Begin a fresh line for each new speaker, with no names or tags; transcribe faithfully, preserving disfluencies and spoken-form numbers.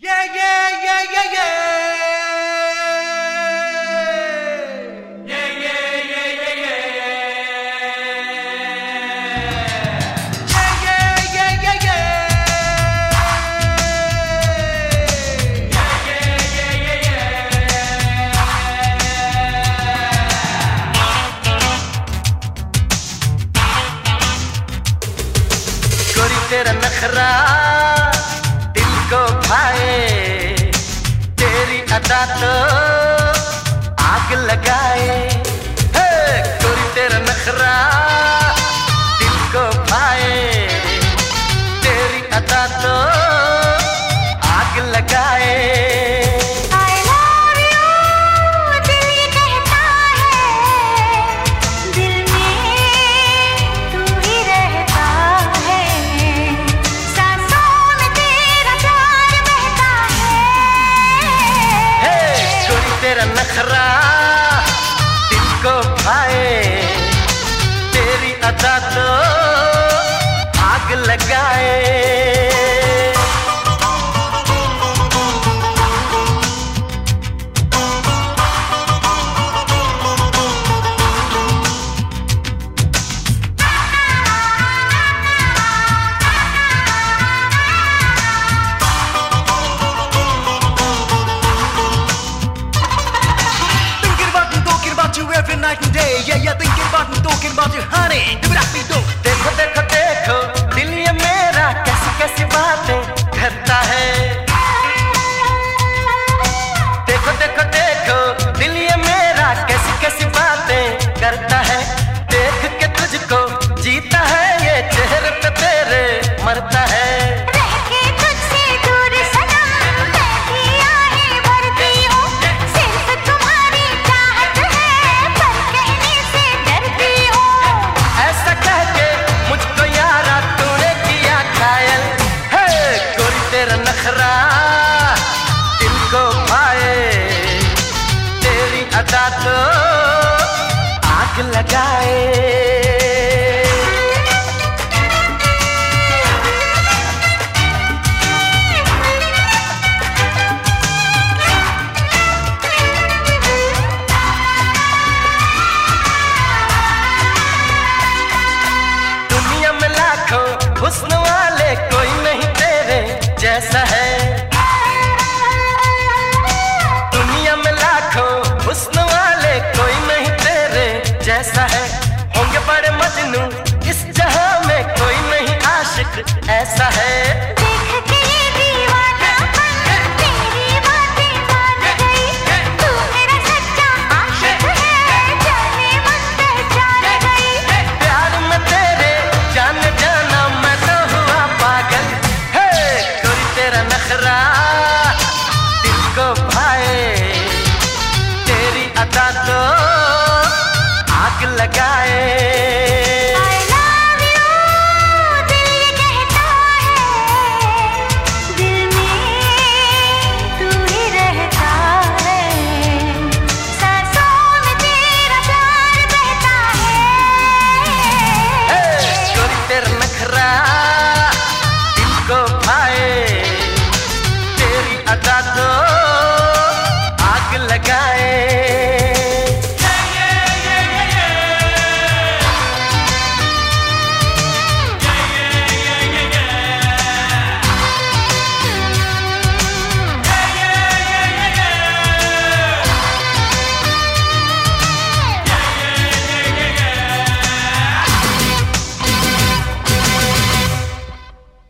Yeah, yeah, yeah, yeah, yeah. Yeah, yeah, yeah, yeah, yeah. Yeah, yeah, yeah, yeah, yeah. Yeah, yeah, yeah, yeah, yeah. गोरी तेरा नखरा दिल को भाए, तेरी अदा तो आग लगाए। हे गोरी तेरा नखरा दिल को भाए, तेरी अदा तो आग लगाए। तेरा नखरा दिल को भाए, तेरी अदा तो आग लगाए। Every night and day, yeah, yeah, thinking about me, talking about you, honey. Do what I do. देखो देखो देखो दिल ये मेरा कैसी कैसी बातें करता है। देखो देखो देखो दिल ये मेरा कैसी कैसी बातें करता है। देख के तुझको जीता है, ये चेहरे पे तेरे मरता है। नखरा दिल को भाए, तेरी अदा तो आग लगाए। दुनिया में लाखों हुस्न वाले कोई नहीं तेरे जैसा है। दुनिया में लाखों हुस्न वाले कोई नहीं तेरे जैसा है। होंगे बड़े मजनू इस जहां में, कोई नहीं आशिक ऐसा है। नखरा दिल को भाए, तेरी अदा तो आग लगाए।